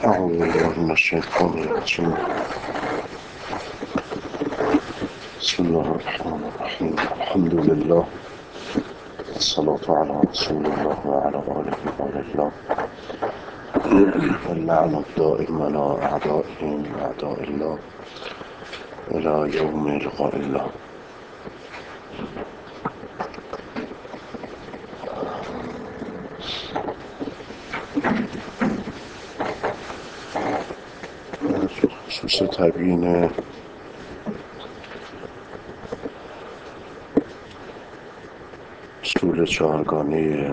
أعوذ بالله من الشيطان الرجيم. بسم الله الرحمن الرحيم. الحمد لله والصلاة على رسول الله وعلى آله الله، واللعن الدائم على أعدائهم أعداء الله إلى يوم لقاء الله. خصوص تبیین اصول چهارگانه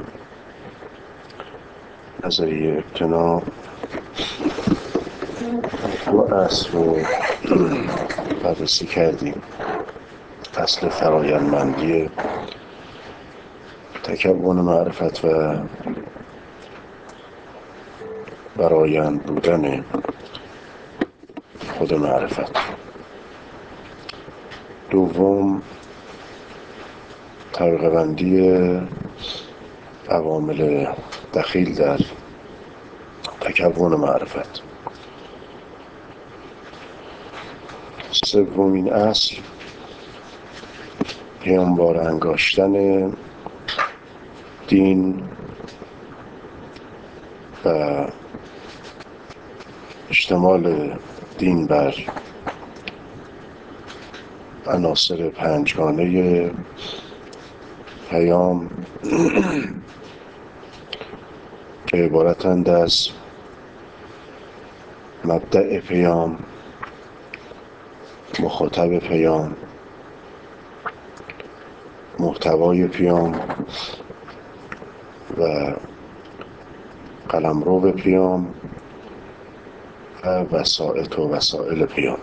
نظریه ابتنا دو اصل رو بررسی کردیم. اصل فرایندمندی تکون معرفت و برایند بودن خود معرفت. دوم، طبقه بندی عوامل دخیل در تکون معرفت. سومین اصل، پیامبار انگاشتن دین و اشتمال دین بر عناصر پنجگانه پیام که عبارتند از مبدأ پیام، مخاطب پیام، محتوای پیام و قلمرو پیام و وسائط و وسائل پیام.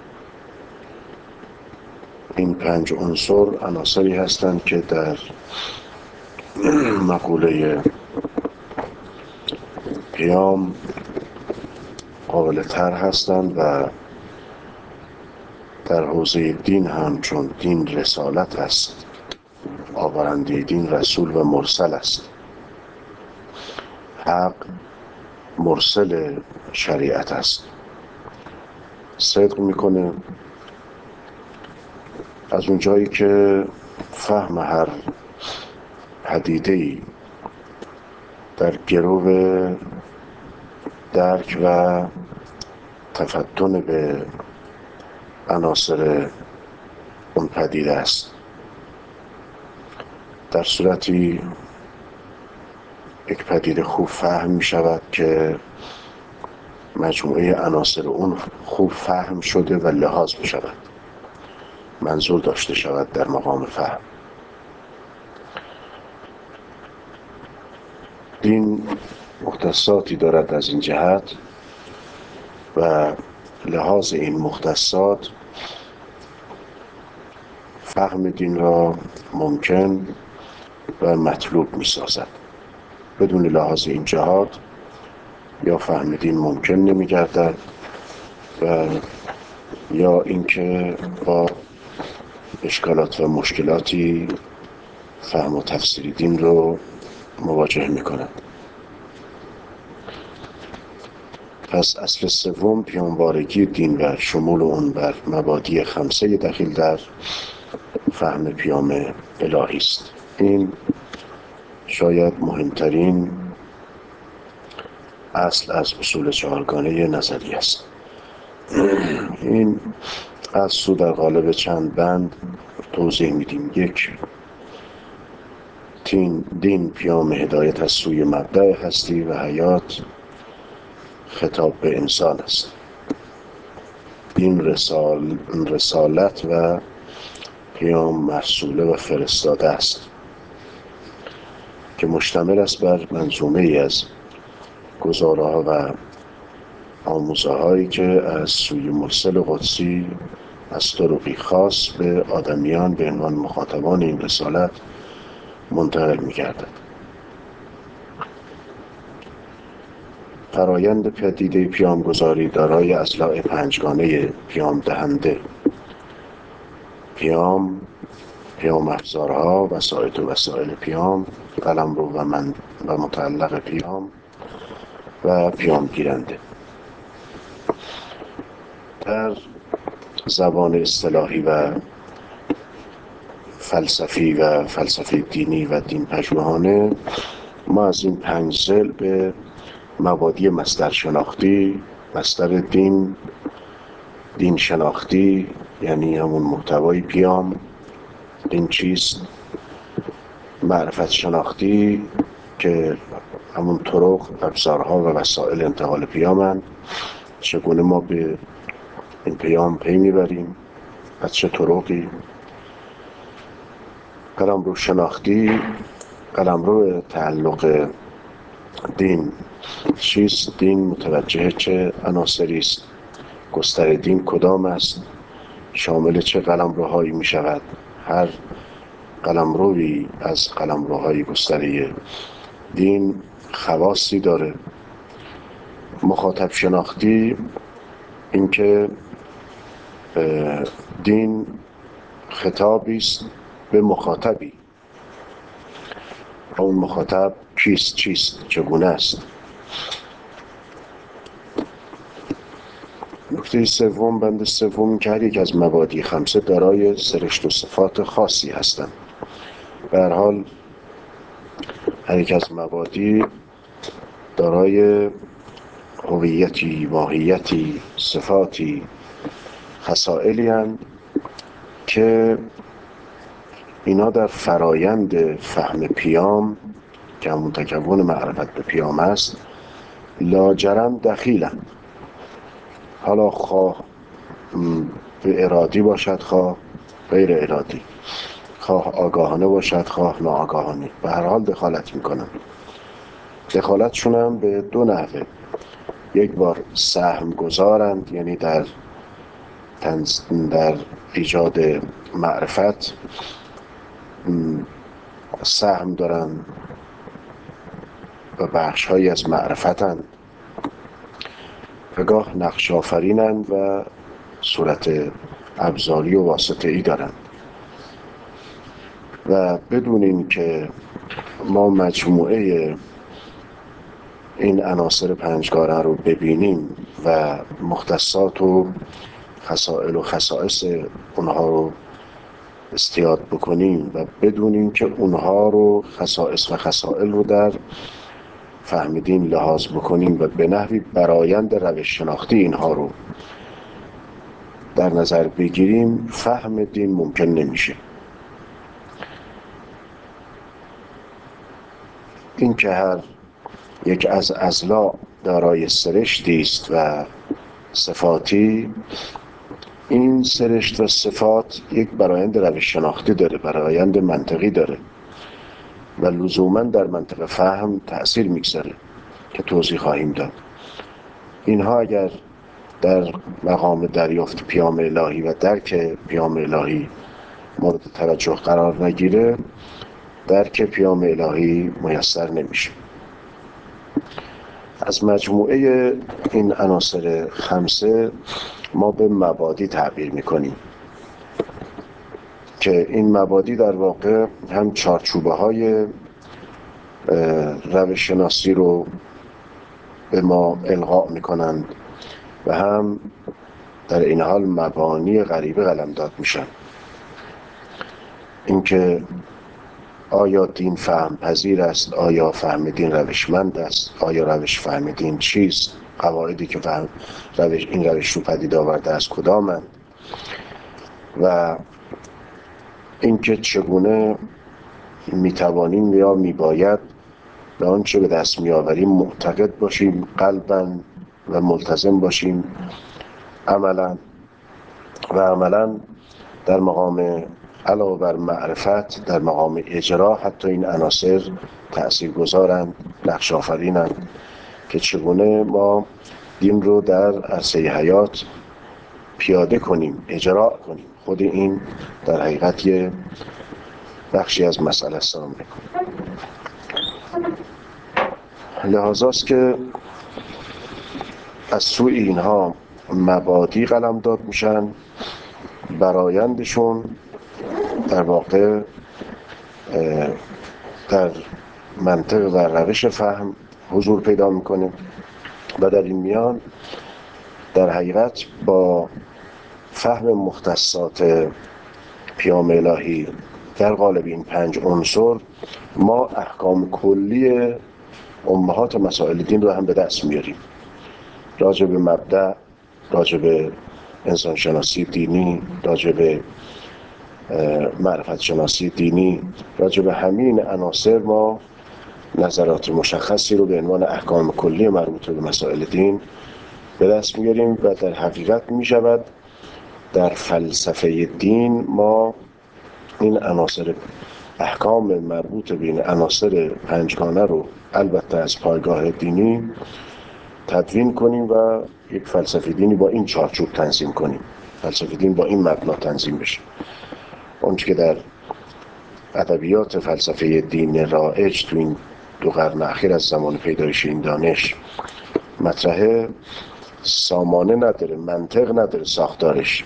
این پنج عنصر عناصری هستند که در مقوله پیام قابل طرح هستند و در حوزه دین هم، چون دین رسالت است، آورنده دین رسول و مرسل است. حق مرسل شریعت است، صدق میکنه. از اونجایی که فهم هر پدیده‌ای در گرو درک و تفتن به عناصر اون پدیده است، در صورتی یک پدیده خوب فهم می شود که مجموعه عناصر اون خوب فهم شده و لحاظ می شود، منظور داشته شود در مقام فهم. دین مختصاتی دارد از این جهت و لحاظ این مختصات فهم دین را ممکن و مطلوب می سازد. بدون لحاظ این جهات یا فهم دین ممکن نمی گردد و یا اینکه با اشکالات و مشکلاتی فهم و تفسیر دین رو مواجه می کند. پس اصل سوم، پیامبارگی دین و شمول اون بر مبادی خمسه دخیل در فهم پیام الهی است. این شاید مهمترین اصل از اصول چهارگانه نظریه است. این اصل رو در قالب چند بند توضیح میدیم. یک، دین پیام هدایت از سوی مبدأ هستی و حیات، خطاب به انسان است. دین رسالت و پیام مرسوله و فرستاده است که مشتمل است بر منظومه ای از گزاره ها و آموزه هایی که از سوی مرسل قدسی از طرقی خاص به آدمیان به عنوان مخاطبان این رسالت منتقل می گردد. فرایند پدیده پیامگذاری دارای اضلاع پنجگانه پیام دهنده، پیام افزارها، وسائط و وسائل پیام، قلمرو و متعلق پیام و پیام گیرنده. در زبان اصطلاحی و فلسفی و فلسفه دینی و دین پژوهانه ما از این 5 ضلع به مبادی مصدر شناختی، مصدر دین، دین شناختی یعنی همون محتوای پیام، دین چیست، معرفت شناختی که همون طرق، ابزارها و وسایل انتقال پیامند، چگونه ما به این پیام پی میبریم، از چه طرقی. قلمرو شناختی، قلمرو تعلق دین چیست، دین متوجه چه عناصری است، گستر دین کدام است، شامل چه قلمروهایی می شود. هر قلمروی از قلمروهای گستره دین خواصی داره. مخاطب شناختی، اینکه دین خطابی است به مخاطبی، اون مخاطب کیست، چیست، چگونه است. نکته سوم، بند سوم، که هر یک از مبادی 5 دارای سرشت و صفات خاصی هستند. به هر حال هر یک از مبادی دارای هویتی، ماهیتی، صفاتی، خصائلی هستند که اینا در فرایند فهم پیام که همون تکون معرفت به پیام است لاجرم دخیلند. حالا خواه به ارادی باشد، خواه غیر ارادی، خواه آگاهانه باشد، خواه ناآگاهانه، به هر حال دخالت میکنن. دخالتشون هم به 2 نحوه. یک بار سهم گذارند، یعنی در ایجاد معرفت سهم دارن و بخش‌هایی از معرفتند، و گاه نقش آفرینند و صورت ابزاری و واسطه‌ای دارند. و بدونیم که ما مجموعه این عناصر 5 گانه رو ببینیم و مختصات و خصائل و خصائص اونها رو استیاد بکنیم و بدونیم که اونها رو خصائص و خصائل رو در فهمیدین لحاظ بکنیم و به نحوی برآیند روش شناختی اینها رو در نظر بگیریم، فهم دین ممکن نمیشه. این که هر یک از اضلاع دارای سرشتی است و صفاتی، این سرشت و صفات یک برآیند روش شناختی داره، برآیند منطقی داره و لزوماً در منطق فهم تأثیر میگذاره که توضیح خواهیم داد. اینها اگر در مقام دریافت پیام الهی و درک پیام الهی مورد توجه قرار نگیره، درک پیام الهی میسر نمیشه. از مجموعه این عناصر 5 ما به مبادی تعبیر میکنیم که این مبادی در واقع هم چارچوبه های روش شناسی رو به ما القا میکنند و هم در این حال مبانی غریبه قلمداد میشن. اینکه آیا دین فهم پذیر است، آیا فهم دین روشمند است، آیا روش فهم دین چیست، قواعدی که این روش رو پدید آورده از کدامند، و اینکه چگونه میتوانیم یا میباید به آنچه به دست میآوریم معتقد باشیم قلباً و ملتزم باشیم عملاً، و عملاً در مقام علاوه بر معرفت در مقام اجرا حتی این عناصر تأثیر گذارند، نقش آفرینند که چگونه ما دین رو در عرصه حیات پیاده کنیم، اجرا کنیم. خود این در حقیقت یه بخشی از مسئله است. لحاظاست که از سوی اینها مبادی قلمداد میشن، برآیندشون در واقع در منطق و روش فهم حضور پیدا میکنه و در این میان در حقیقت با فهم مختصات پیام الهی در قالب این 5 عنصر ما احکام کلی امهات مسائل دین رو هم به دست میاریم، راجع به مبدأ، راجع به انسانشناسی دینی، راجع به معرفت شناسی دینی، راجع به همین عناصر ما نظرات مشخصی رو به عنوان احکام کلی مربوط به مسائل دین به دست میاریم و در حقیقت میشود در فلسفه دین ما این عناصر احکام مربوط به این عناصر 5گانه رو البته از پایگاه دینی تدوین کنیم و یک فلسفه دینی با این چارچوب تنظیم کنیم، فلسفه دین با این مبنا تنظیم بشه. اونچه که در ادبیات فلسفه دین رایج تو این 2 قرن اخیر از زمان پیدایش این دانش مطرحه، سامانه نداره، منطق نداره ساختارش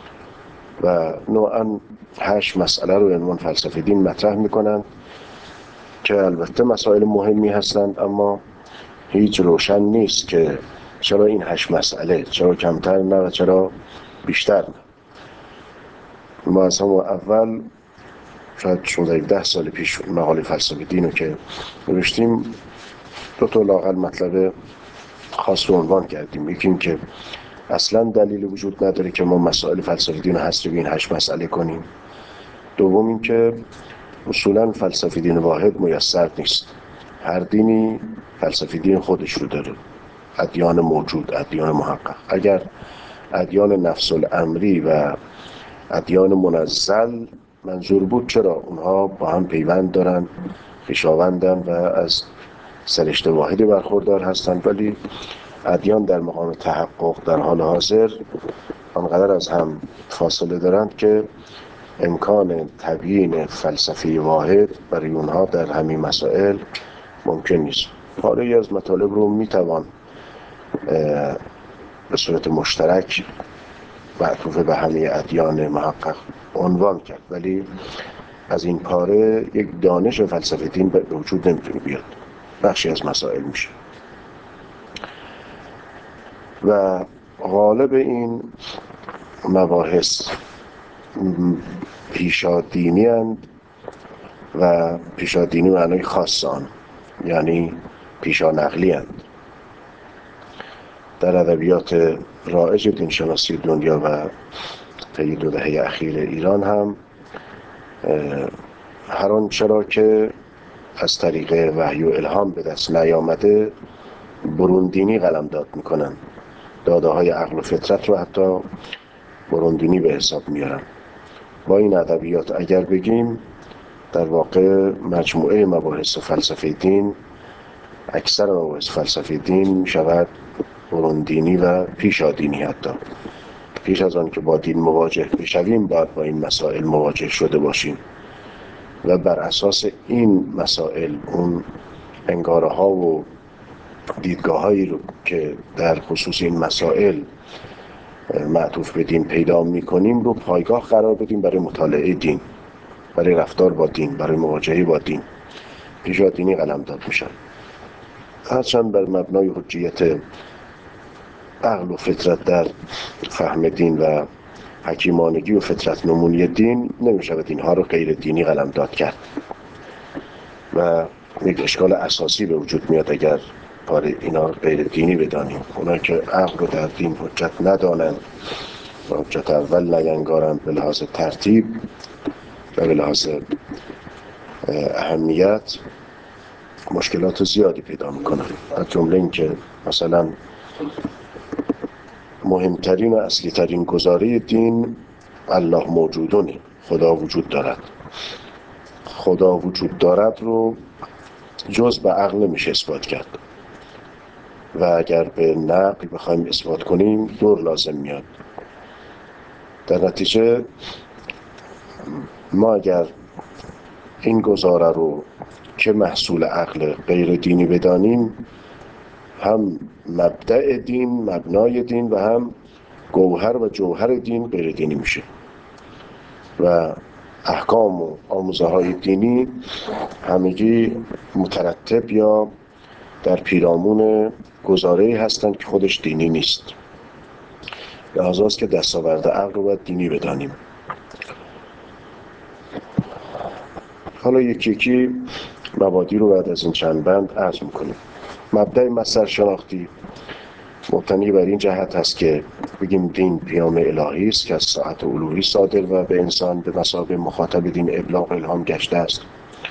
و نوعاً 8 مسئله رو عنوان فلسفه دین مطرح میکنن که البته مسائل مهمی هستند، اما هیچ روشن نیست که چرا این 8 مسئله، چرا کمتر نه و چرا بیشتر نه. ما از همون اول شاید 10 سال پیش مقاله فلسفه دین رو که نوشتیم 2 تا لااقل مطلب خاص رو عنوان کردیم. یکی این که اصلا دلیل وجود نداره که ما مسائل فلسفه دین رو حصر به این 8 مسئله کنیم. دوم این که اصولا فلسفه دین واحد میسر نیست، هر دینی فلسفه دین خودش رو داره، ادیان موجود، ادیان محقق. اگر ادیان نفس الامری و ادیان منزل منظور بود، چرا اونها با هم پیوند دارن، خویشاوندن و از سرشت واحدی برخوردار هستند، ولی ادیان در مقام تحقق در حال حاضر آنقدر از هم فاصله دارند که امکان تبیین فلسفی واحد برای اونها در همین مسائل ممکن نیست. پاره‌ای از مطالب رو میتوان به صورت مشترک معطوف به همه ادیان محقق عنوان کرد، ولی از این پاره یک دانش فلسفه دین به وجود نمیتونه بیاد، بخشی از مسائل میشه و غالب این مباحث پیشادینی هستند و پیشادینی معنای خاص آن یعنی پیشانقلی هستند. در ادبیات رایج دینشناسی دنیا و طی 2 دهه اخیر ایران هم هر آنچه را که از طریق وحی و الهام به دست نیامده بروندینی قلمداد میکنن، داده های عقل و فطرت رو حتی بروندینی به حساب میارن. با این ادبیات اگر بگیم در واقع مجموعه مباحث فلسفه دین، اکثر مباحث فلسفه دین میشود بروندینی و پیشادینی. حتی پیش از آن که با دین مواجه بشویم باید با این مسائل مواجه شده باشیم و بر اساس این مسائل اون انگاره ها و دیدگاه هایی رو که در خصوص این مسائل معطوف به دین پیدا می کنیم رو پایگاه قرار بدیم برای مطالعه دین، برای رفتار با دین، برای مواجهه با دین. پیشادینی قلمداد میشن، هرچند بر مبنای حجیت عقل و فطرت در فهم دین و حکیمانگی و فطرت نمونی دین نمیشود اینها رو غیر دینی قلمداد کرد و یک اشکال اساسی به وجود میاد اگر پاره اینا غیر دینی بدانیم. اونا که عقل رو در دین حجت ندانند و حجت اول نینگارند به لحاظ ترتیب و به لحاظ اهمیت مشکلات زیادی پیدا میکنن. از جمله این که مثلا مهمترین و اصلی ترین گزاره دین الله موجودونه، خدا وجود دارد. خدا وجود دارد رو جز به عقل نمیشه اثبات کرد و اگر به نقل بخوایم اثبات کنیم دور لازم میاد. در نتیجه ما اگر این گزاره رو که محصول عقل غیر دینی بدانیم، هم مبدأ دین، مبنای دین و هم گوهر و جوهر دین غیر دینی میشه و احکام و آموزه های دینی همگی مترتب یا در پیرامون گزاره‌ای هستند که خودش دینی نیست. لحاظاست که دستاورد عقل رو باید دینی بدانیم. حالا یکی یکی مبادی رو بعد از این چند بند عرض میکنیم. مبدأ مصدر شناختی مبتنی بر این جهت است که بگیم دین پیام الهی است که از ساعت الوهی صادر و به انسان به مثابه مخاطب دین ابلاغ الهام گشته است.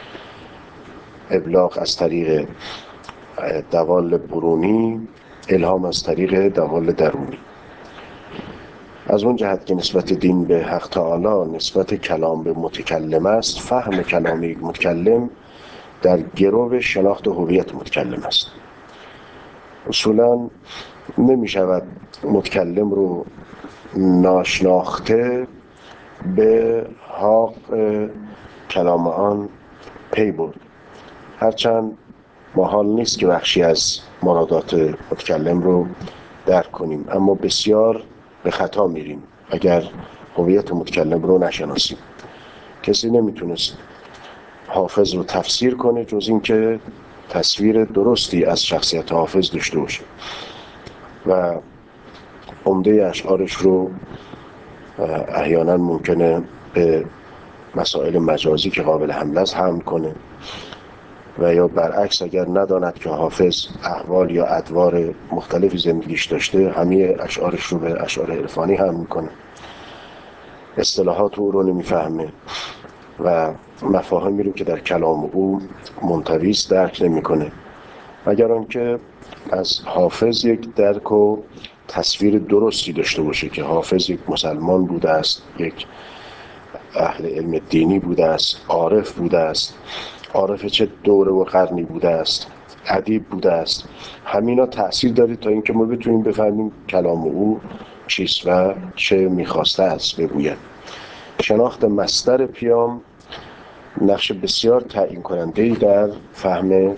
ابلاغ از طریق دوال برونی، الهام از طریق دوال درونی. از اون جهت که نسبت دین به حق تعالی نسبت کلام به متکلم است، فهم کلام یک متکلم در گرو شناخت هویت متکلم است. اصولاً نمی شود متکلم رو ناشناخته به حق کلام آن پی برد، هرچند محال نیست که بخشی از مرادات متکلم رو درک کنیم، اما بسیار به خطا میریم اگر هویت متکلم رو نشناسیم. کسی نمیتونست حافظ رو تفسیر کنه جز این که تصویر درستی از شخصیت حافظ داشته باشه و عمده اشعارش رو احیانا ممکنه به مسائل مجازی که قابل حمل است حمل کنه و یا برعکس اگر نداند که حافظ احوال یا ادوار مختلفی زندگیش داشته، همه اشعارش رو به اشعار عرفانی حمل میکنه، اصطلاحات او رو نمیفهمه و مفاهیمی رو که در کلام او منطوی است درک نمیکنه، اگر آنکه از حافظ یک درک و تصویر درستی داشته باشه که حافظ یک مسلمان بوده است، یک اهل علم دینی بوده است، عارف بوده است، عارف چه دوره و قرنی بوده است، ادیب بوده است. همینا تأثیر داره تا اینکه ما بتونیم بفهمیم کلام او چیست و چه میخواسته است بگوید. شناخت مصدر پیام نقش بسیار تعیین کننده‌ای در فهم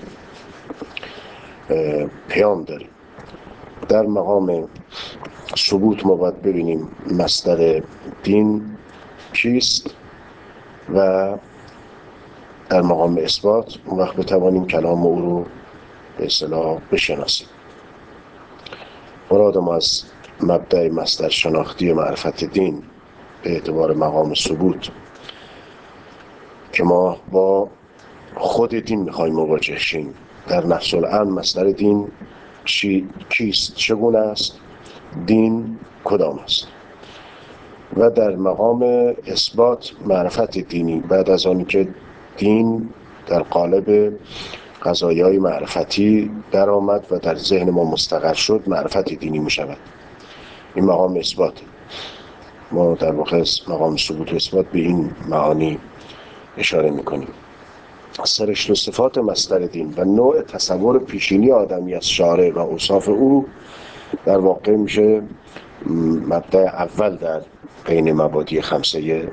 پیام داره. در مقام ثبوت ما باید ببینیم مصدر دین چیست و در مقام اثبات اون وقت بتوانیم کلام او رو به اصطلاح بشناسیم. مراد ما از مبدأ مصدر شناختی معرفت دین به اعتبار مقام ثبوت که ما با خود دین میخوایم مواجه شیم. در نفس الامر مصدر دین کیست، چگونه است، دین کدام است، و در مقام اثبات معرفت دینی بعد از آنی که دین در قالب قضایای معرفتی در آمد و در ذهن ما مستقر شد، معرفت دینی می شود. این مقام اثبات. ما در واقع مقام ثبوت و اثبات به این معانی اشاره می کنیم. سرشت و صفات مصدر دین و نوع تصور پیشینی آدمی از شارع و اوصاف او در واقع میشه مبدأ اول در بین مبادی خمسه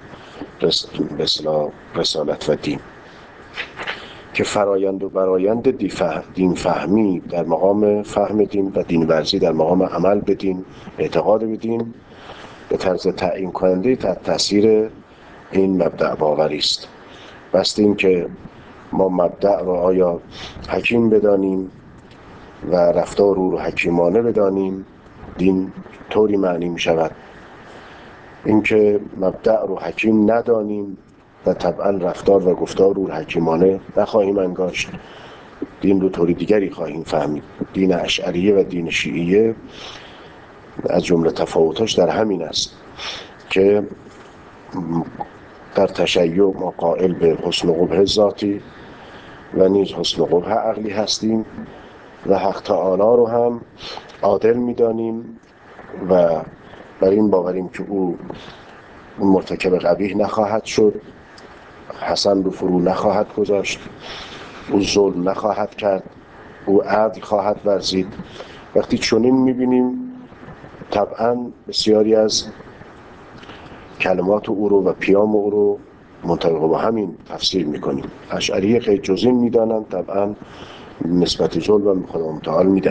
رسالت و دین که فرایند و برایند دین فهمی در مقام فهم دین و دین ورزی در مقام عمل به دین، اعتقاد به دین به طرز تعیین کننده تحت تاثیر این مبدأ باوری است. بست این که ما مبدأ را آیا حکیم بدانیم و رفتار او رو حکیمانه بدانیم، دین طوری معنی می شود. اینکه مبدأ رو حکیم ندانیم و طبعا رفتار و گفتار رو حکیمانه نخواهیم انگاشت، دین رو طوری دیگری خواهیم فهمید. دین اشعریه و دین شیعیه از جمله تفاوتاش در همین است که در تشیع ما قائل به حسن و قبح ذاتی و نیز حسن و قبح عقلی هستیم و حق تعالی رو هم عادل می‌دانیم و بر این باوریم که او مرتکب قبیح نخواهد شد، حسن رو فرو نخواهد گذاشت، او ظلم نخواهد کرد، او عدل خواهد ورزید. وقتی چنین می‌بینیم طبعاً بسیاری از کلمات او رو و پیام او رو منطبق با همین تفسیر می‌کنیم. اشعریه غیر جزین می‌دانند، طبعاً نسبت ظلم به خدا متعال میدن.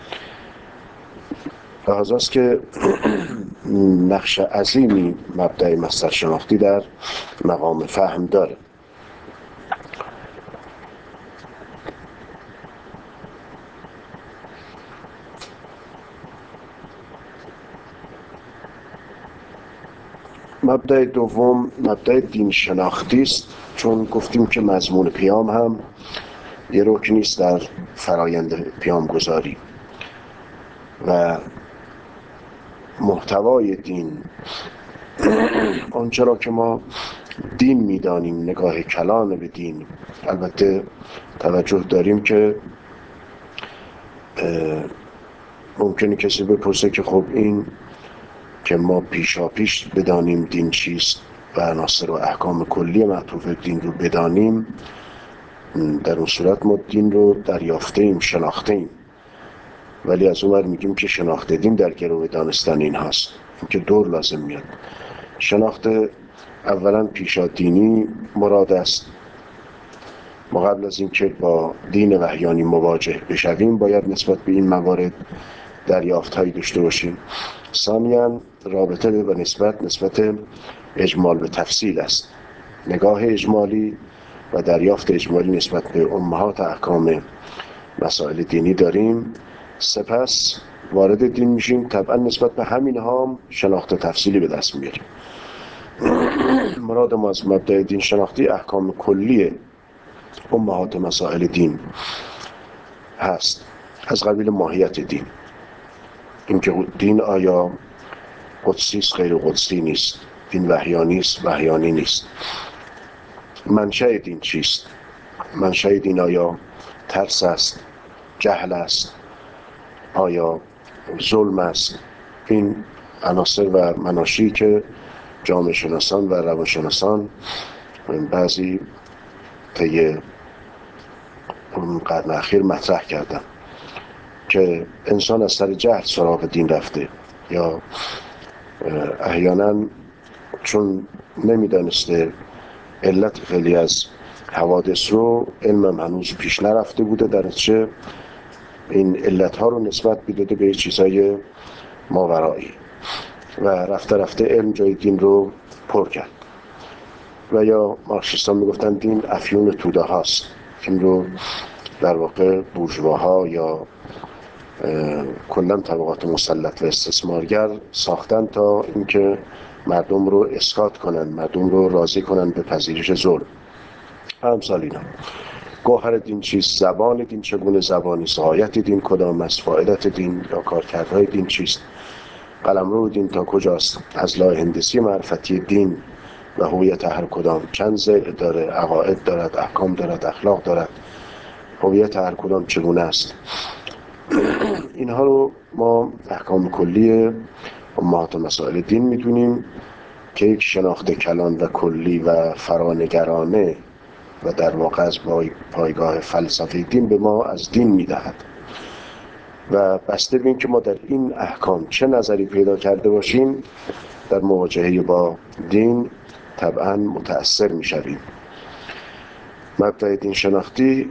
لحاظاست که نقش عظیمی مبدأ مصدر شناختی در مقام فهم داره. مبدأ دوم مبدأ دین شناختی است، چون گفتیم که مضمون پیام هم یه رکنی است در فرایند پیامگذاری و محتوای دین، آنچه را که ما دین می‌دانیم، نگاه کلان به دین. البته توجه داریم که ممکنه کسی بپرسه که خب این که ما پیشاپیش بدانیم دین چیست و عناصر و احکام کلی معطوف دین رو بدانیم، در اون صورت ما دین رو دریافته ایم، شناخته ایم. ولی از اون ور میگیم که شناخت دین در گرو دانستن این هست، این که دور لازم میاد. شناخت اولا پیشا دینی مراد است. ما قبل از این که با دین وحیانی مواجه بشویم باید نسبت به این موارد دریافت‌هایی داشته باشیم. ثانیاً رابطه و نسبت اجمال به تفصیل است. نگاه اجمالی و دریافت اجمالی نسبت به امهات احکام مسائل دینی داریم. سپس وارد دین میشیم، طبعا نسبت به همینها هم شناخت تفصیلی به دست میاریم. مراد ما از مبدأ دین شناختی احکام کلی امهات مسائل دین هست، از قبیل ماهیت دین، اینکه دین آیا قدسی است غیر قدسی نیست، دین وحیانی است وحیانی نیست، منشأ دین چیست، منشأ دین آیا ترس است، جهل است، آیا ظلم است. این عناصر و مناشی که جامعه شناسان و روانشناسان بعضی طی قرن اخیر مطرح کردن که انسان از سر جهل سراغ دین رفته، یا احیانا چون نمیدانسته علت خیلی از حوادث رو، علمم هنوز پیش نرفته بوده، در نتیجه این علتها رو نسبت میداده به چیزای ماورایی و رفته علم جای دین رو پر کرد. و یا مارکسیستان میگفتن دین افیون توده هاست، این رو در واقع بورژواها یا کلا طبقات مسلط و استثمارگر ساختن تا اینکه مردم رو اسقاط کنن، مردم رو راضی کنن به پذیرش ظلم. امثال اینا. گوهر دین چیست؟ زبان دین چگونه زبانی است؟ غایت دین کدام است؟ فایدت دین یا کارکردهای دین چیست؟ قلمرو دین تا کجاست؟ اضلاع هندسی معرفتی دین و هویت هر کدام چند ضلع داره؟ عقاید دارد، احکام دارد، اخلاق دارد. هویت هر کدام چگونه است؟ اینها رو ما احکام کلی امهات مسائل دین میدونیم که یک شناخت کلان و کلی و فرانگرانه و در واقع از پایگاه فلسفه دین به ما از دین میدهد و بسته به این که ما در این احکام چه نظری پیدا کرده باشیم در مواجهه با دین طبعا متأثر میشویم. مبدأ دین شناختی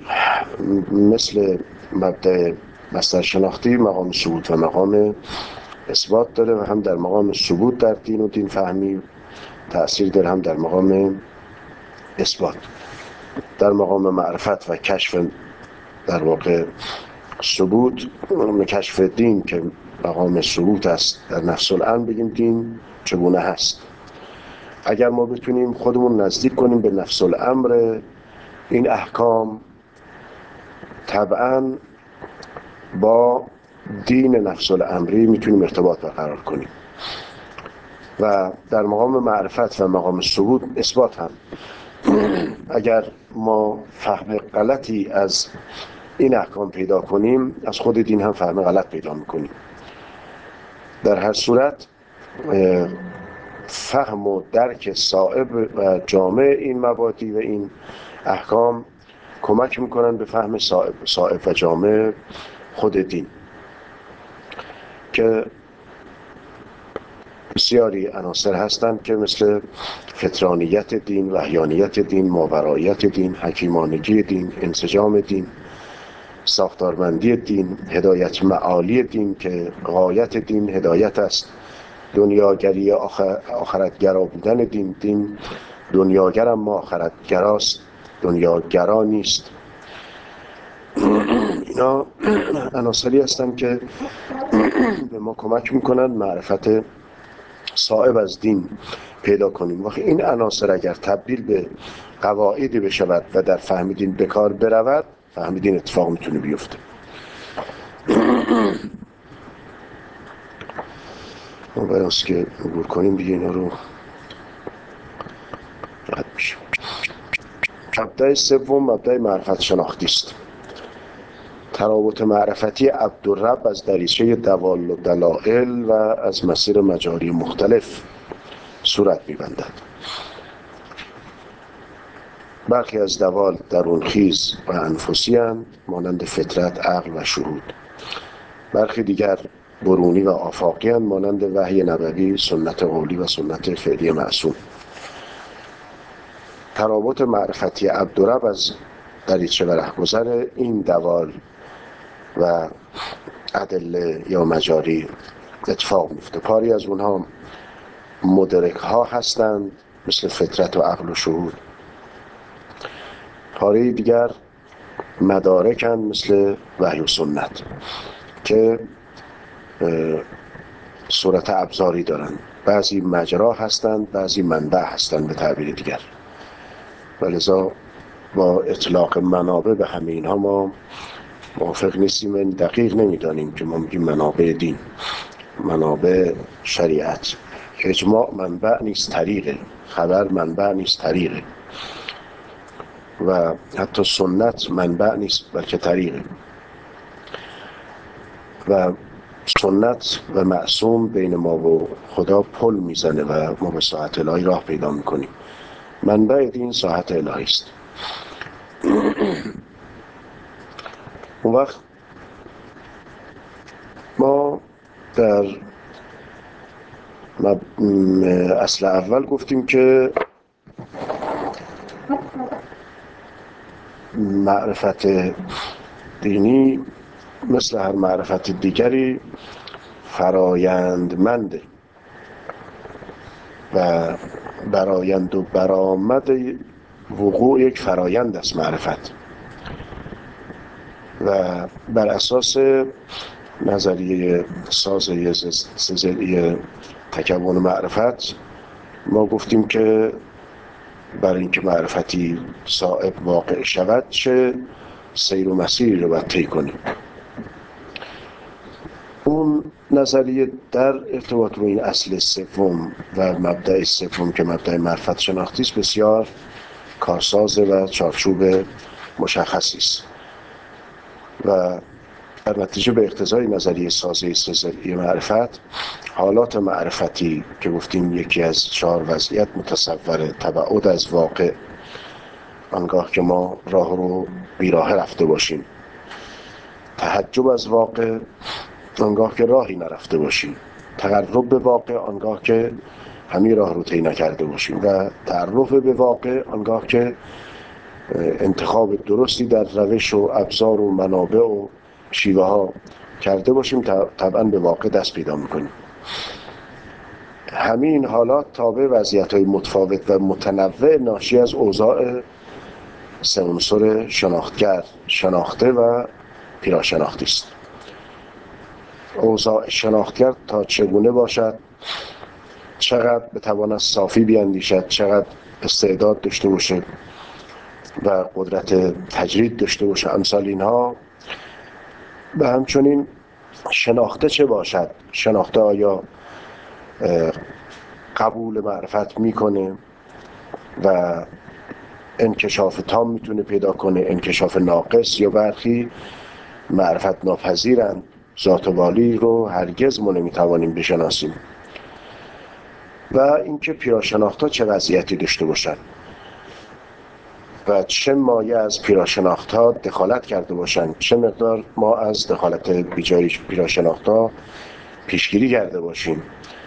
مثل مبدأ مصدر شناختی مقام ثبوت و مقام اثبات داره و هم در مقام ثبوت در دین و دین فهمی تأثیر داره، هم در مقام اثبات. در مقام معرفت و کشف در واقع ثبوت، کشف دین که مقام ثبوت است در نفس الامر، بگیم دین چگونه هست. اگر ما بتونیم خودمون نزدیک کنیم به نفس الامر این احکام، طبعاً با دین نفس الامری میتونیم ارتباط برقرار کنیم و در مقام معرفت و مقام ثبوت اثبات هم. اگر ما فهم غلطی از این احکام پیدا کنیم، از خود دین هم فهم غلط پیدا میکنیم. در هر صورت فهم و درک صائب و جامع این مبادی و این احکام کمک میکنن به فهم صائب و جامع خود دین، که بسیاری عناصر هستند که مثل فطرانیت دین، وحیانیت دین، ماوراییت دین، حکیمانگی دین، انسجام دین، ساختارمندی دین، هدایت معالی دین که غایت دین هدایت است، دنیاگری آخرتگرا بودن دین. دین دنیاگر اما آخرتگراست، دنیاگرا نیست. اینا عناصری هستند که به ما کمک میکنند معرفت صائب از دین پیدا کنیم. وقتی این عناصر اگر تبدیل به قواعدی بشود و در فهم دین به کار برود، فهم دین اتفاق میتونه بیفته. ما باید که عبور کنیم دیگه اینا رو رد میشیم. مبدأ سوم مبدأ معرفت شناختی است. ترابط معرفتی عبدالرب از دریچه دوال و دلائل و از مسیر مجاری مختلف صورت می‌بندد. برخی از دوال درونخیز و انفسی اند، مانند فطرت، عقل و شهود. برخی دیگر برونی و آفاقی اند، مانند وحی نبوی، سنت قولی و سنت فعلی معصوم. ترابط معرفتی عبدالرب از دریچه و رهگذر این دوال و ادله یا مجاری اتفاق میفته. پاری از اونها مدرک ها هستند مثل فطرت و عقل و شهود. پاری دیگر مدارکند مثل وحی و سنت که صورت ابزاری دارند. بعضی مجرا هستند، بعضی منبع هستند به تعبیر دیگر. ولذا با اطلاق منابع به همه اینها ما موافق نیستیم و دقیق نمیدانیم که ما میگیم منابع دین، منابع شریعت. اجماع منبع نیست، طریقه. خبر منبع نیست، طریقه. و حتی سنت منبع نیست بلکه طریقه. و سنت و معصوم بین ما و خدا پل میزنه و ما به ساحت الهی راه پیدا میکنیم. منبع دین ساحت الهی است. اون وقت ما در اصل اول گفتیم که معرفت دینی مثل هر معرفت دیگری فرایندمنده و برآیند و برآمد وقوع یک فرایند است معرفت. و بر اساس نظریه سازه سزلی تکون معرفت ما گفتیم که برای اینکه معرفتی صائب واقع شود چه سیر و مسیری رو باید طی کنیم. اون نظریه در ارتباط با این اصل سوم و مبدأ سوم که مبدأ معرفت شناختی است بسیار کارساز و چارچوب مشخصی است و در نتیجه به اقتضای نظریه سازه سزلی معرفت حالات معرفتی که گفتیم یکی از 4 وضعیت متصور تبعد از واقع، آنگاه که ما راه رو بیراه رفته باشیم، تحجب از واقع آنگاه که راهی نرفته باشیم، تقرب به واقع آنگاه که همین راه رو طی نکرده باشیم و تعرف به واقع آنگاه که انتخاب درستی در روش و ابزار و منابع و شیوه ها کرده باشیم طبعا به واقع دست پیدا میکنیم. همین حالات تابع وضعیت‌های متفاوت و متنوع ناشی از اوضاع 3 عنصر شناختگر، شناخته و پیراشناختی است. اوضاع شناختگر تا چگونه باشد، چقدر بتواند صافی بیاندیشد، چقدر استعداد داشته باشه و قدرت تجرید داشته باشه، امثال اینها. و همچنین شناخته چه باشد، شناخته آیا قبول معرفت میکنه و انکشاف تام میتونه پیدا کنه، انکشاف ناقص، یا برخی معرفت ناپذیرند، ذات والی رو هرگز ما نمیتوانیم بشناسیم. و اینکه پیراشناختا چه وضعیتی داشته باشند و چه مایه از پیراشناختها دخالت کرده باشند، چه مقدار ما از دخالت بیجای پیراشناختها پیشگیری کرده باشیم،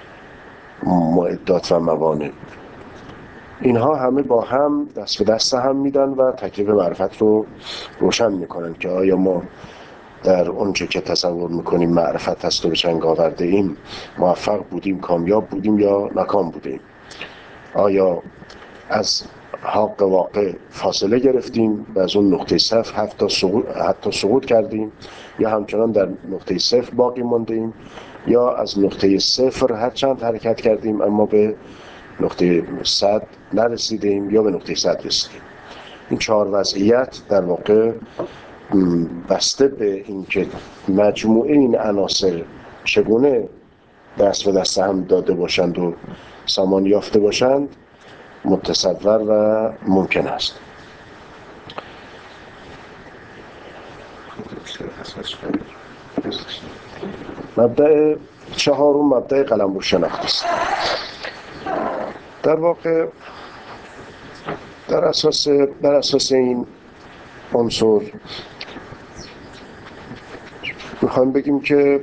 معدات و موانع. اینها همه با هم دست به دست هم میدن و تکلیف معرفت رو روشن میکنن که آیا ما در اونچه که تصور میکنیم معرفت هست و به چنگ آورده ایم موفق بودیم، کامیاب بودیم یا ناکام بودیم. آیا از حق واقع فاصله گرفتیم و از اون نقطه صفر حتی سقوط کردیم یا همچنان در نقطه صفر باقی ماندیم یا از نقطه صفر هرچند حرکت کردیم اما به نقطه 100 نرسیدیم یا به نقطه 100 رسیدیم. این 4 وضعیت در واقع بسته به اینکه مجموعه این عناصر چگونه دست به دست هم داده باشند و سامان یافته باشند متصور و ممکن است. مبدأ چهارم مبدأ قلمرو شناخت است. در واقع بر اساس این عنصر میخوایم بگیم که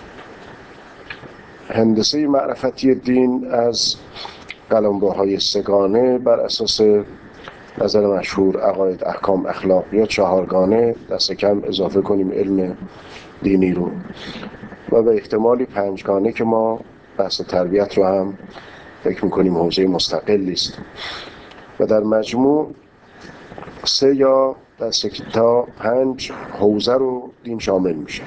هندسه معرفتی دین از قلمروهای سگانه بر اساس نظر مشهور عقاید، احکام، اخلاق یا چهارگانه دست کم اضافه کنیم علم دینی رو و به احتمالی پنجگانه که ما بحث تربیت رو هم فکر میکنیم حوزه مستقلی است و در مجموع 3 یا تا 5 حوزه رو دین شامل میشه.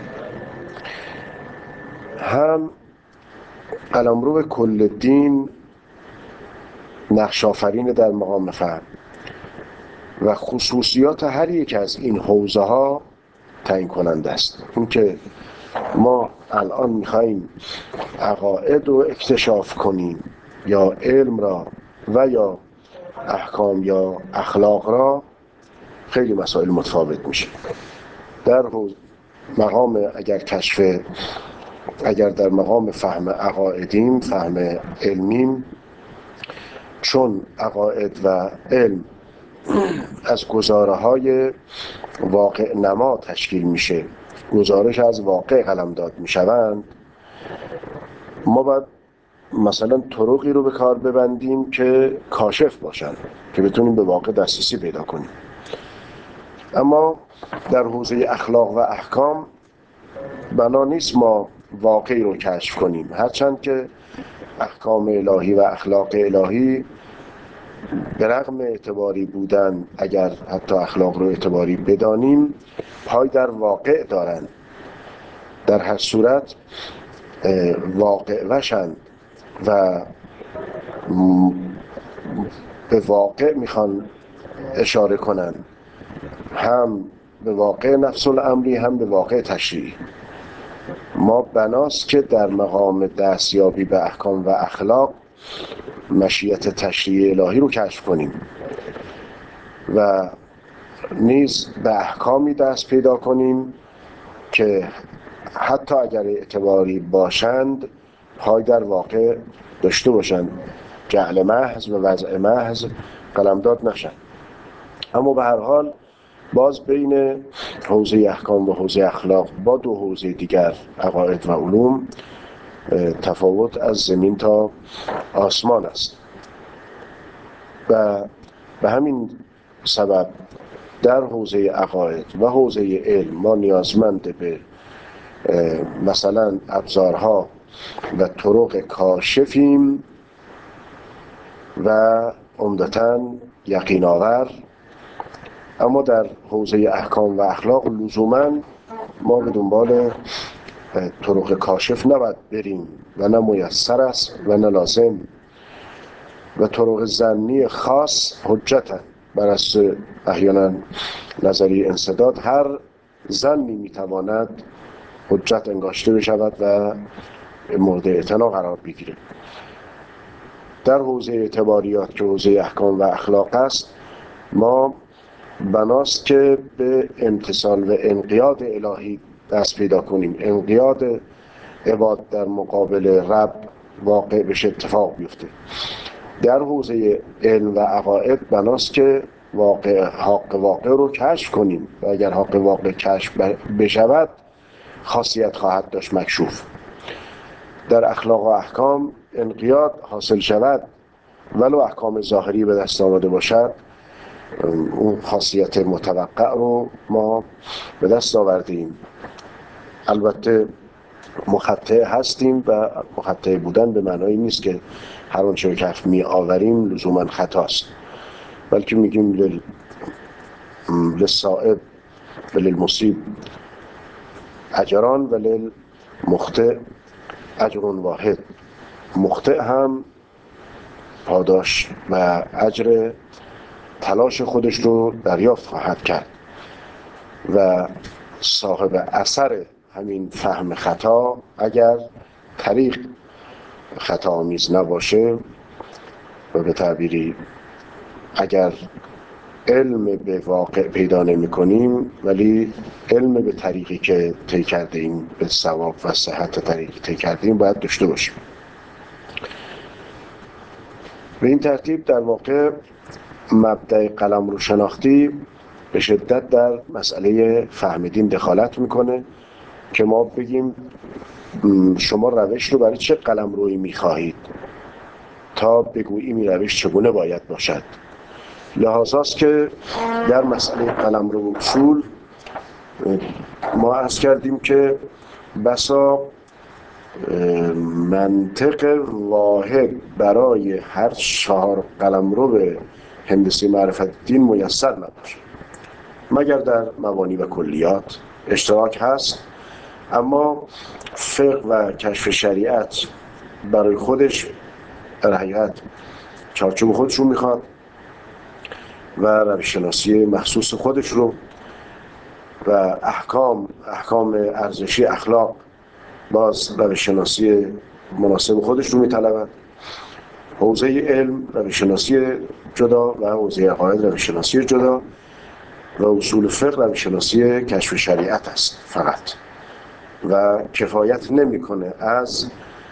هم قلمرو کل دین نقش آفرین در مقام فهم و خصوصیات هر یک از این حوزه ها تعیین کننده است. این که ما الان میخواییم عقاید رو اکتشاف کنیم یا علم را و یا احکام یا اخلاق را خیلی مسائل متفاوت میشه. در مقام اگر در مقام فهم عقایدیم، فهم علمیم، چون عقاید و علم از گزاره‌های واقع نما تشکیل میشه، گزارش از واقع قلمداد میشوند، ما باید مثلا طرقی رو به کار ببندیم که کاشف باشن که بتونیم به واقع دسترسی پیدا کنیم. اما در حوزه اخلاق و احکام بنا نیست ما واقعی رو کشف کنیم، هرچند که احکام الهی و اخلاق الهی به رغم اعتباری بودن، اگر حتی اخلاق رو اعتباری بدانیم، پای در واقع دارند. در هر صورت واقع وشند و به واقع میخوان اشاره کنند، هم به واقع نفس الامری هم به واقع تشریعی. ما بناست که در مقام دستیابی به احکام و اخلاق مشیت تشریع الهی رو کشف کنیم و نیز به احکامی دست پیدا کنیم که حتی اگر اعتباری باشند پای در واقع داشته باشند، جعل محض و وضع محض قلمداد نشند. اما به هر حال باز بین حوزه احکام و حوزه اخلاق با 2 حوزه دیگر عقاید و علوم تفاوت از زمین تا آسمان است و به همین سبب در حوزه عقاید و حوزه علم ما نیازمند به مثلا ابزارها و طرق کاشفیم و عمدتاً یقین آور. اما در حوزه احکام و اخلاق لزوماً ما به دنبال طرق کاشف نباید بریم و نه میسر است و نه لازم و طرق ظنی خاص حجتن بر اساس احیانا نظری انسداد. هر ظنی میتواند حجت انگاشته بشود و مورد اعتنا قرار بگیره. در حوزه اعتباریات که حوزه احکام و اخلاق است، ما بناست که به امتثال و انقیاد الهی دست پیدا کنیم، انقیاد عباد در مقابل رب واقع بشه، اتفاق بیفته. در حوزه علم و عقاید بناست که حق واقع رو کشف کنیم و اگر حق واقع کشف بشود خاصیت خواهد داشت مکشوف. در اخلاق و احکام انقیاد حاصل شود ولو احکام ظاهری به دست آمده باشد، اون خاصیت متوقع رو ما به دست آوردیم. البته مخطئ هستیم و مخطئ بودن به معنای نیست که هر آنچه که می آوریم لزوما خطاست، بلکه میگیم للصائب و للمصیب اجران و للمخطئ اجر واحد، مخطئ هم پاداش و اجر تلاش خودش رو دریافت خواهد کرد و صاحب اثر همین فهم خطا اگر طریق خطا آمیز نباشه و به تعبیری اگر علم به واقع پیدا نمی کنیم ولی علم به طریقی که طی کرده ایم، به ثواب و صحت طریقی طی کرده ایم باید داشته باشیم. به این ترتیب در واقع مبدأ قلمرو شناختی به شدت در مسئله فهم دین دخالت میکنه که ما بگیم شما روش رو برای چه قلمرویی میخواهید تا بگویی این روش چگونه باید باشد. لحاظاست که در مسئله قلمرو و اصول ما عرض کردیم که بسا منطق واحد برای هر 4 قلمرو هندسه معرفت دین میسر نباشه، مگر در مبانی و کلیات اشتراک هست، اما فقه و کشف شریعت برای خودش در حقیقت چارچوب خودش رو میخواد و روش شناسی مخصوص خودش رو و احکام ارزشی اخلاق باز روش شناسی مناسب خودش رو میطلبد. حوزه علم روش شناسی جدا و حوزه عقاید روش شناسی جدا و اصول فقه روش شناسی کشف شریعت است فقط و کفایت نمیکنه از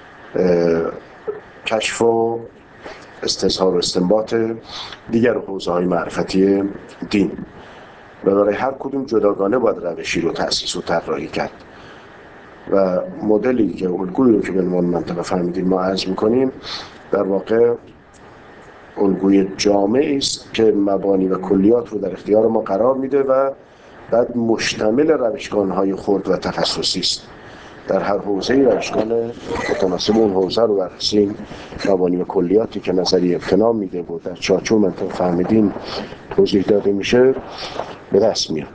کشف و استظهار و استنباط دیگر حوزه‌های معرفتی دین و برای هر کدوم جداگانه باید روشی رو تأسیس و طراحی کرد و مدلی که الگویی رو که به عنوان منطقه فهمیدین ما عرض میکنیم در واقع الگوی جامعی است که مبانی و کلیات رو در اختیار ما قرار میده و بعد مشتمل روشگان‌های خرد و تخصصی است. در هر حوزه‌ای روشگان متناسب اون حوزه رو بررسیم، مبانی و کلیاتی که نظریه امتناع میده و در چارچوب منطقه فهمیدین توضیح داده میشه به دست میاد.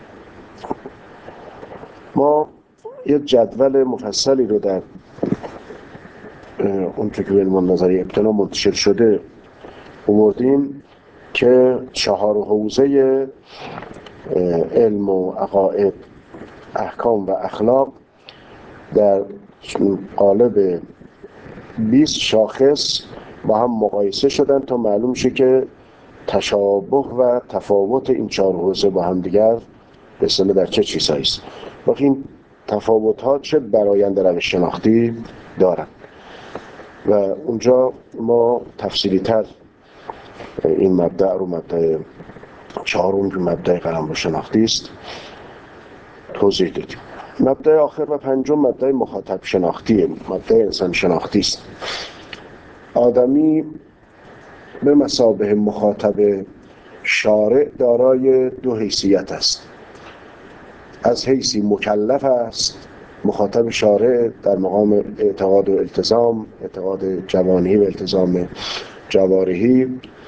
ما یه جدول مفصلی رو در اون که به عنوان نظریه امتناع منتشر شده آوردیم که 4 حوزه علم و عقاید، احکام و اخلاق در قالب 20 شاخص با هم مقایسه شدن تا معلوم شه که تشابه و تفاوت این 4 حوزه با هم دیگر به اصطلاح در چه چیزهایی است و این تفاوت ها چه برآیند روش شناختی دارن و اونجا ما تفصیلی تر این مبدأ رو مبدأ 4 که مبدأ قلمرو شناختی است توضیح دادیم. مبدأ آخر و 5 مبدأ مخاطب شناختی، مبدأ انسان شناختی است. آدمی به مثابه مخاطب شارع دارای 2 حیثیت است. از حیثی مکلف است، مخاطب شارع در مقام اعتقاد و التزام، اعتقاد جوانحی و التزام جوارحی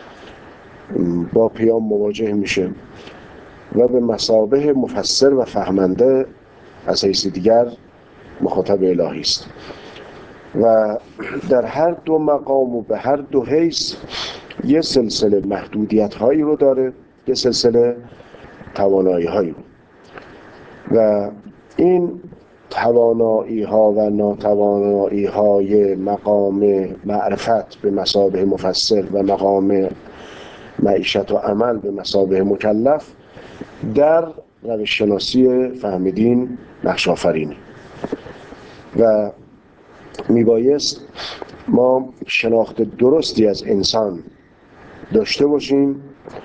با پیام مواجه میشه و به مثابه مفسر و فهمنده از حیث دیگر مخاطب الهی است و در هر 2 مقام و به هر 2 حیث یه سلسله محدودیت هایی رو داره، یه سلسله توانایی هایی رو و این توانایی ها و ناتوانایی های مقام معرفت به مثابه مفسر و مقام معیشت و عمل به مثابه مکلف در روش شناسی فهمیدین نقش آفرینی و میبایست ما شناخت درستی از انسان داشته باشیم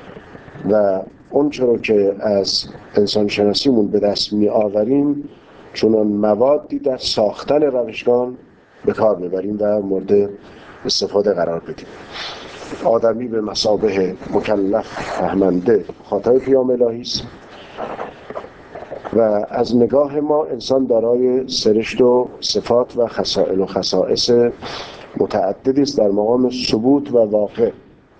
و اون چرا که از انسان شناسیمون به دست می آوریم چونان موادی در ساختن روشگان به کار ببریم و مورد استفاده قرار بدیم. آدمی به مثابه مکلف فهمنده خاطر پیام الهی است و از نگاه ما انسان دارای سرشت و صفات و خصائل و خصائص متعددی است در مقام ثبوت و واقع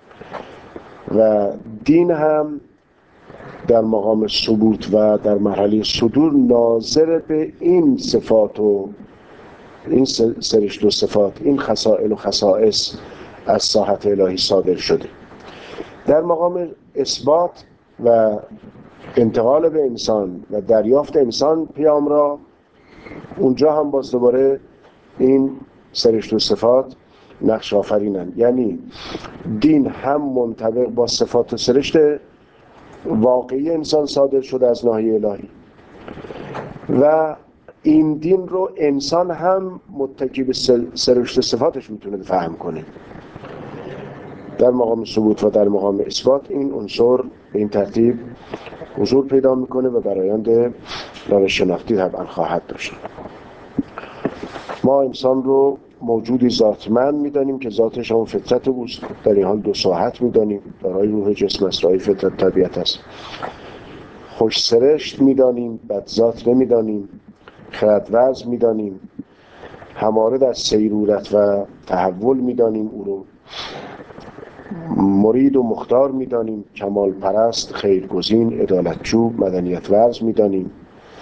و دین هم در مقام ثبوت و در مرحله صدور ناظر به این صفات و این سرشت و صفات، این خصائل و خصائص از ساحت الهی صادر شده. در مقام اثبات و انتقال به انسان و دریافت انسان پیام را، اونجا هم باز دوباره این سرشت و صفات نقش آفرینند. یعنی دین هم منطبق با صفات و سرشت واقعی انسان صادر شده از ناحیه الهی و این دین رو انسان هم متکی به سرشت صفاتش میتونه فهم کنه. در مقام ثبوت و در مقام اثبات این عنصر به این ترتیب حضور پیدا میکنه و برآیند روش شناختی طبعا خواهد داشت. ما انسان رو موجودی ذاتمند میدانیم که ذاتش هم فطرت اوست، در این حال دو ساحت میدانیم، دارای روح جسم است، دارای فطرت طبیعت است. خوش سرشت میدانیم، بد ذات نمیدانیم، خردورز میدانیم، هماره در سیرورت و تحول میدانیم، او رو مرید و مختار میدانیم، کمال پرست، خیرگزین، عدالتجو، مدنیت ورز میدانیم،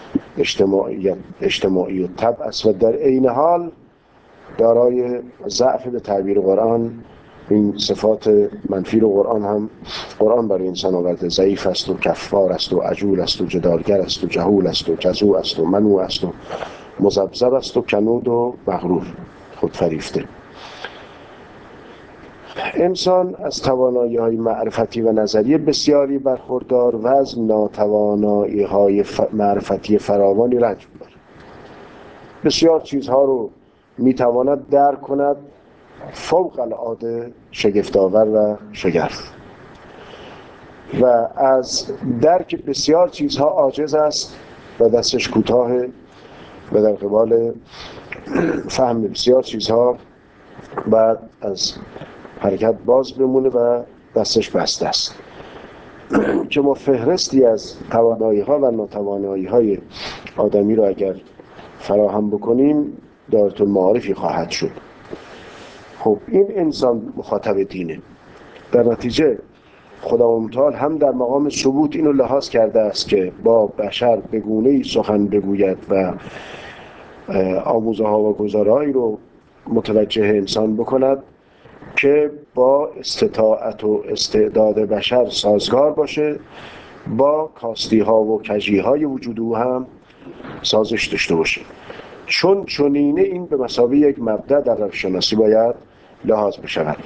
اجتماعی و طبع است و در عین حال دارای ضعف به تعبیر قرآن. این صفات منفی رو قرآن برای انسان آورده: ضعیف است و کفار است و عجول است و جدالگر است و جهول است و جزو است و منوع است و مذبذب است و کنود و مغرور، خودفریفته. انسان از توانایی‌های معرفتی و نظری بسیاری برخوردار و از ناتوانایی‌های معرفتی فراوانی رنج می‌برد. بسیار چیزها رو می‌تواند درک کند، فوق العاده شگفت‌آور و شگرف، و از درک بسیار چیزها عاجز است و دستش کوتاهه و در قبال فهم بسیار چیزها بعد از حرکت باز بمونه و دستش بسته است. که ما فهرستی از توانایی‌ها و ناتوانایی‌های آدمی رو اگر فراهم بکنیم دایره المعارفی خواهد شد. خب این انسان مخاطب دینه. در نتیجه خداوند متعال هم در مقام ثبوت اینو لحاظ کرده است که با بشر به گونه‌ای سخن بگوید و آموزه‌ها و گزارهایی رو متوجه انسان بکند که با استطاعت و استعداد بشر سازگار باشه، با کاستی‌ها و کجی‌های وجود او هم سازش داشته باشه. چون چنینه این به مثابه یک مبدأ در روش‌شناسی باید لحاظ بشود.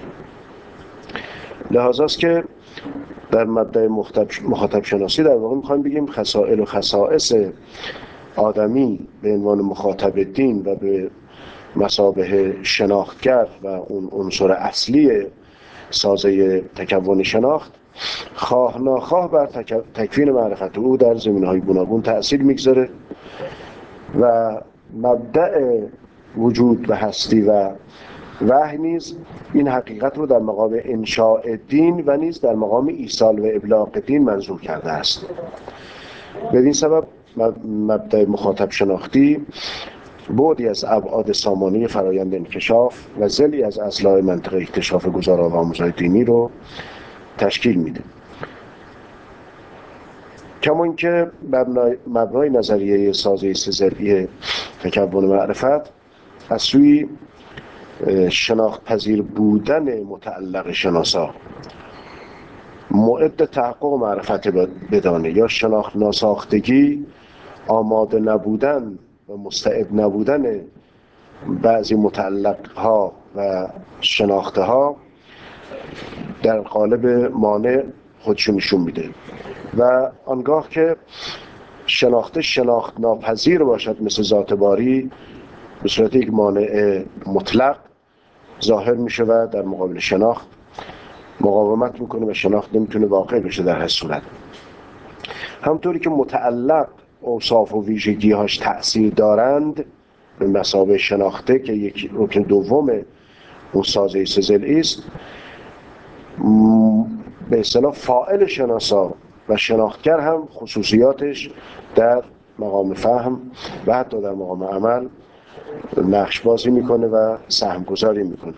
لحاظ است که در مبدأ مخاطب شناسی در واقع می‌خوایم بگیم خصائل و خصائص آدمی به عنوان مخاطب دین و به مثابه شناختگر و اون عنصر اصلی سازه تکون شناخت خواه ناخواه بر تکوین معرفت او در زمینه‌های گوناگون تأثیر میگذاره و مبدأ وجود و هستی و وحی نیز این حقیقت رو در مقام انشاء دین و نیز در مقام ایصال و ابلاغ دین منظور کرده است. بدین سبب مبدأ مخاطب شناختی بعدی از ابعاد سامانه فرایند انکشاف و ضلعی از اضلاع منطقه اکتشاف گزارا و آموزهای دینی رو تشکیل میده. کما اینکه مبنای نظریه سازه سه ضلعی تکون معرفت از سوی شناخت پذیر بودن متعلق شناسا معد تحقق معرفت بدانه یا شناخت ناساختگی آماده نبودن و مستعد نبودن بعضی متعلق ها و شناخته ها در قالب مانع خودشو نشون میده و آنگاه که شناخت ناپذیر باشد مثل ذات باری به صورت یک مانع مطلق ظاهر میشه و در مقابل شناخت مقاومت میکنه و شناخت نمیتونه واقع بشه در هر صورت. همطوری که متعلق اوصاف و ویژگی‌هاش تأثیر دارند به مثابه شناخته که یک رکن دوم اون سازه سه ضلعی است، به اصطلاح فاعل شناسا و شناختگر هم خصوصیاتش در مقام فهم و حتی در مقام عمل نقش بازی میکنه و سهم گذاری میکنه.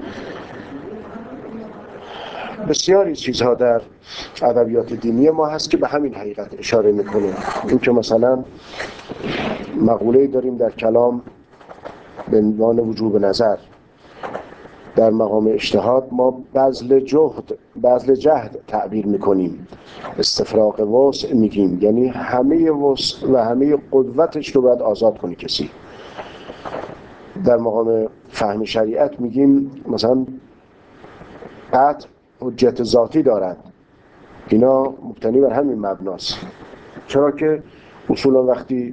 بسیاری چیزها در ادبیات دینی ما هست که به همین حقیقت اشاره میکنه. این که مثلا مقوله‌ای داریم در کلام به عنوان وجوب نظر. در مقام اجتهاد ما بذل جهد تعبیر میکنیم، استفراغ وسع میگیم، یعنی همه وسع و همه قدرتش رو باید آزاد کنی کسی. در مقام فهم شریعت میگیم مثلا قطع حجت ذاتی دارد، اینا مبتنی بر همین مبناست. چرا که اصولا وقتی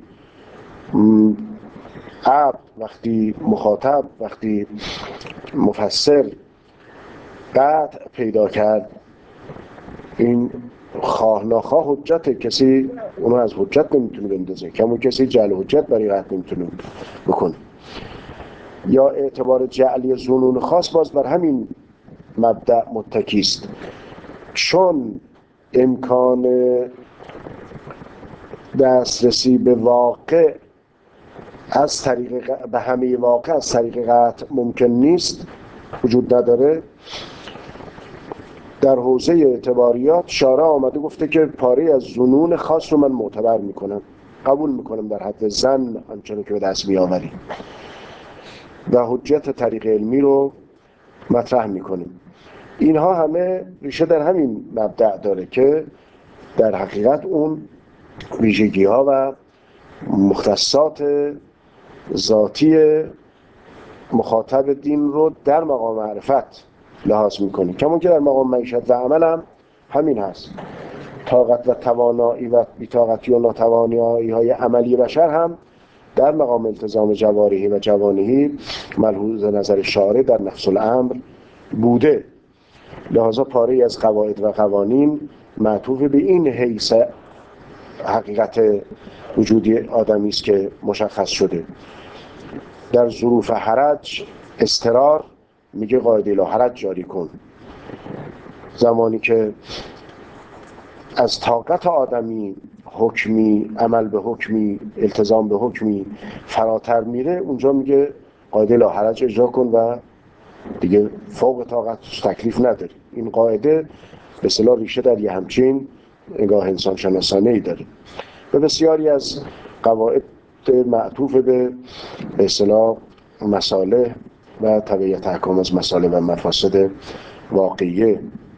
عبد، وقتی مخاطب، وقتی مفسر قطع پیدا کرد، این خواه ناخواه حجت، کسی اونو از حجت نمیتونه بندازه، کمون کسی جعل حجت برای قطع نمیتونه بکنه. یا اعتبار جعلی ظنون خاص باز بر همین مبدأ متکیست، چون امکان دسترسی به واقع از طریق به همه واقع از طریق قطع ممکن نیست، وجود نداره. در حوزه اعتباریات شارع آمده گفته که پاره از ظنون خاص رو من معتبر میکنم، قبول میکنم در حد ظن آنچه که به دست میآوریم و حجت طریق علمی رو مطرح میکنیم. اینها همه ریشه در همین مبدأ داره که در حقیقت اون ویژگی ها و مختصات ذاتی مخاطب دین رو در مقام معرفت لحاظ میکنیم، کما که در مقام معیشت و عمل هم همین هست. طاقت و توانایی و بی‌طاقتی و ناتوانایی های عملی بشر هم در مقام التزام جوارحی و جوانحی ملحوظ نظر شارع در نفس الامر بوده. لحاظا پاره از قواعد و قوانین معطوف به این حیث حقیقت وجودی آدمی است که مشخص شده. در ظروف حرج، اضطرار، میگه قاعده لا حرج جاری کن. زمانی که از طاقت آدمی حکمی، عمل به حکمی، التزام به حکمی فراتر میره، اونجا میگه قاعده لا حرج اجرا کن و دیگه فوق طاقت تکلیف نداری. این قاعده به اصطلاح ریشه در یه همچین نگاه انسان شناسانه ای داره و بسیاری از قواعد معطوف به اصطلاح مصالح و تبعیت احکام از مصالح و مفاسد واقعیه.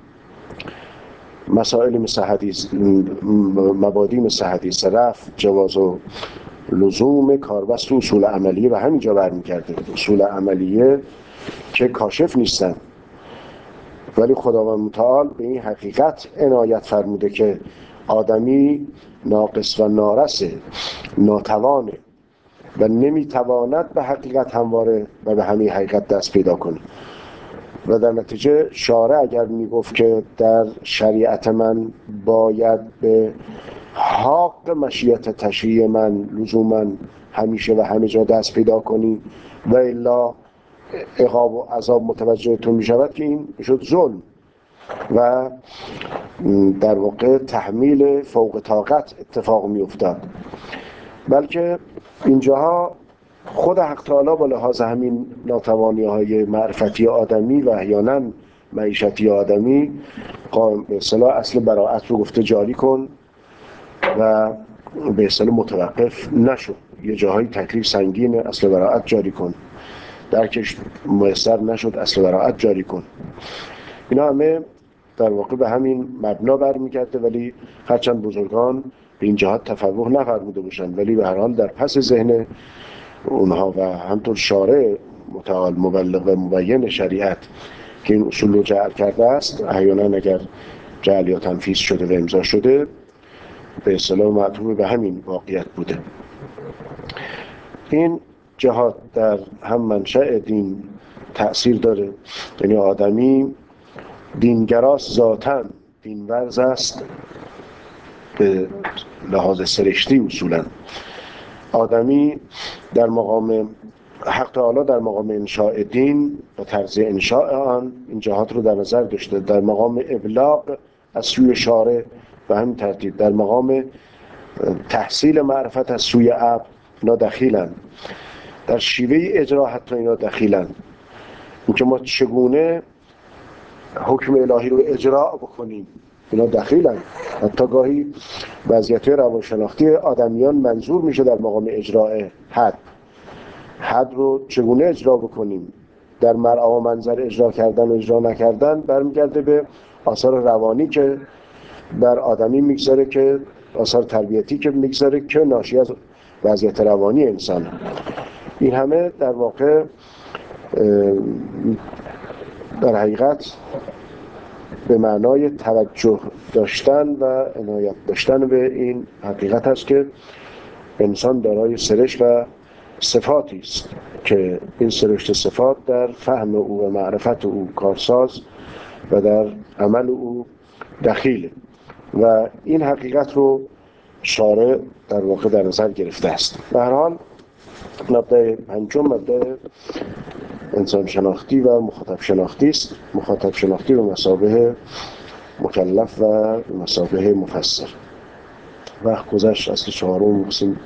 مسائل مثل حدیث، مبادی مثل حدیث رفع، جواز و لزوم کاربست و اصول عملیه و همینجا برمیگرده. اصول عملیه که کاشف نیستن، ولی خداوند متعال به این حقیقت عنایت فرموده که آدمی ناقص و نارسه، ناتوانه و نمیتواند به حقیقت همواره و به همین حقیقت دست پیدا کنه. و در نتیجه شارع اگر میگفت که در شریعت من باید به حق مشیت تشریع من لزوما همیشه و همه جا دست پیدا کنی و الا عقاب و عذاب متوجه تو میشود، که این شد ظلم و در واقع تحمیل فوق طاقت اتفاق میافتاد. بلکه اینجاها خود حق تعالی با لحاظ همین ناتوانی‌های معرفتی آدمی و احیانا معیشتی آدمی به اصطلاح اصل براءت رو گفته جاری کن و به اصطلاح متوقف نشو. یه جاهای تکلیف سنگین، اصل براءت جاری کن. درکش میسر نشد، اصل براءت جاری کن. اینا همه در واقع به همین مبنا برمیگرده، ولی هرچند بزرگان به این جهات تفوه نفرموده باشن، ولی به هر حال در پس ذهن اونها و همطور شارع متعال مبلغ و مبین شریعت که این اصول رو جعل کرده است، احیانا اگر جعل یا تنفیذ شده و امضا شده به اصطلاح معطوف به همین واقعیت بوده. این جهات در هم منشأ دین تأثیر داره. یعنی آدمی دینگراست ذاتاً، دینورز است به لحاظ سرشتی. اصولاً آدمی در مقام حق تعالی در مقام انشاء دین و طرز انشاء آن این جهات رو در نظر داشته. در مقام ابلاغ از سوی شارع و همین ترتیب در مقام تحصیل معرفت از سوی عبد اینا دخیلن. در شیوه اجرا حتی اینا دخیلن، اینکه ما چگونه حکم الهی رو اجرا بکنیم اینا دخیلن. حتی گاهی وضعیت روانشناختی آدمیان منظور میشه در مقام اجراء حد. حد رو چگونه اجرا بکنیم، در مرعا و منظر اجرا کردن و اجرا نکردن برمیگرده به آثار روانی که بر آدمی میگذاره، که آثار تربیتی که میگذاره که ناشی از وضعیت روانی انسان. این همه در واقع در حقیقت به معنای توجه داشتن و عنایت داشتن به این حقیقت است که انسان دارای سرشت و صفاتی است که این سرشت صفات در فهم او و معرفت او کارساز و در عمل او دخیله و این حقیقت رو شارع در واقع در نظر گرفته است. به هر حال مبدأ پنجم مبدأ انسان شناختی و مخاطب شناختی است. مخاطب شناختی به مثابه مکلف و به مثابه مفسر. وقت گذشت، اصل چهارم بسیم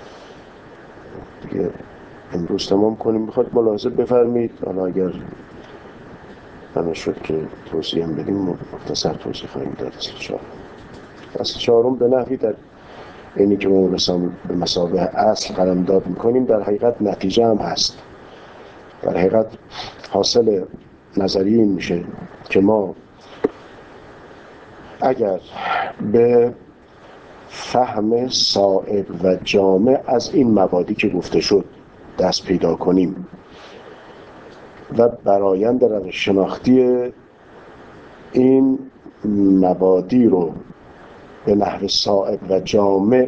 دیگه امروز تمام کنیم. بخواد ملاحظه بفرمید، حالا اگر همه شد که توضیح هم بدیم مختصر توضیح خواهیم داد. اصل چهارم به نحوی در اینی که ما به مثابه اصل قلمداد میکنیم در حقیقت نتیجه هم هست. در حقیقت حاصل نظریه این میشه که ما اگر به فهم صائب و جامع از این مبادی که گفته شد دست پیدا کنیم و برآیند روش شناختی این مبادی رو به نحو صائب و جامع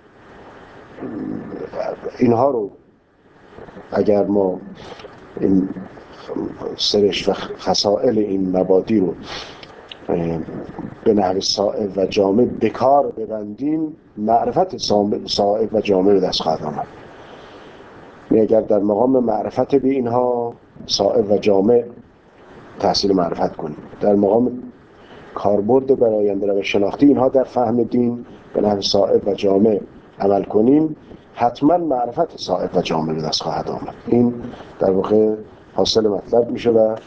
اینها رو اگر ما این سرشت و خصائل این مبادی رو به نحو صائب و جامع به کار ببندیم، معرفت صائب و جامع به دست خواهد آمد. اگر در مقام معرفت به اینها صائب و جامع تحصیل معرفت کنیم، در مقام کاربرد برآینده روش شناختی اینها در فهم دین به نحو صائب و جامع عمل کنیم، حتما معرفت صائب و جامع به دست خواهد آمد. این در واقع حاصل مطلب میشه و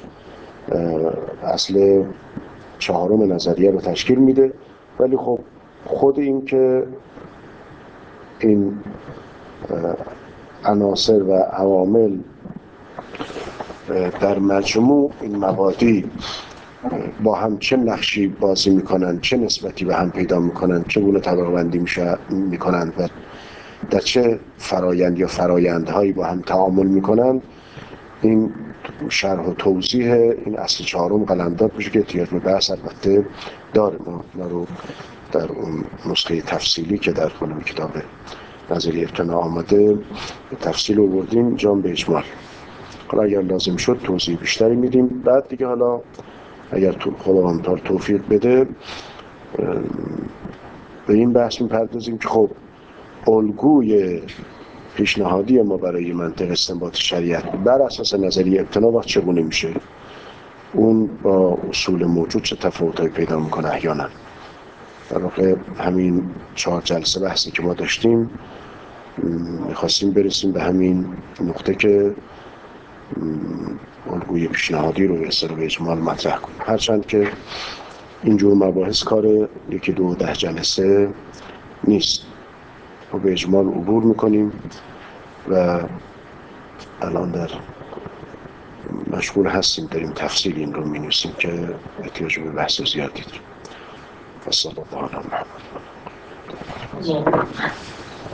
اصل چهارم نظریه رو تشکیل میده. ولی خب خود این که این عناصر و عوامل در مجموع این مبادی با هم چه نقشی بازی میکنن، چه نسبتی به هم پیدا میکنن، چگونه طبقه بندی میکنن و در چه فرایند یا فرایندهایی با هم تعامل میکنن، این شرح و توضیح این اصل چهارم قلمداد میشه که احتیاج به بحث البته داره. ما رو در اون نسخه تفصیلی که در خانم کتاب نظریه ابتنا آمده به تفصیل آوردیم، جام به اجمال. حالا اگر لازم شد توضیح بیشتری میدیم. بعد دیگه حالا اگر خداوند تعالی توفیق بده به این بحث میپردازیم که خب الگوی پیشنهادی ما برای منطق استنباط شریعت بر اساس نظریه ابتنا وقت چگونه میشه، اون با اصول موجود چه تفاوتایی پیدا میکنه احیانا. در واقع همین 4 جلسه بحثی که ما داشتیم میخواستیم برسیم به همین نقطه که الگوی پیشنهادی رو به اجمال مطرح کنیم. هرچند که اینجور مباحث کار 1 2 10 جلسه نیست، ما به اجمال عبور میکنیم و الان در مشغول هستیم داریم تفصیل این رو می‌نویسیم که احتیاج به بحث زیادی داریم. و صلی الله علی محمد.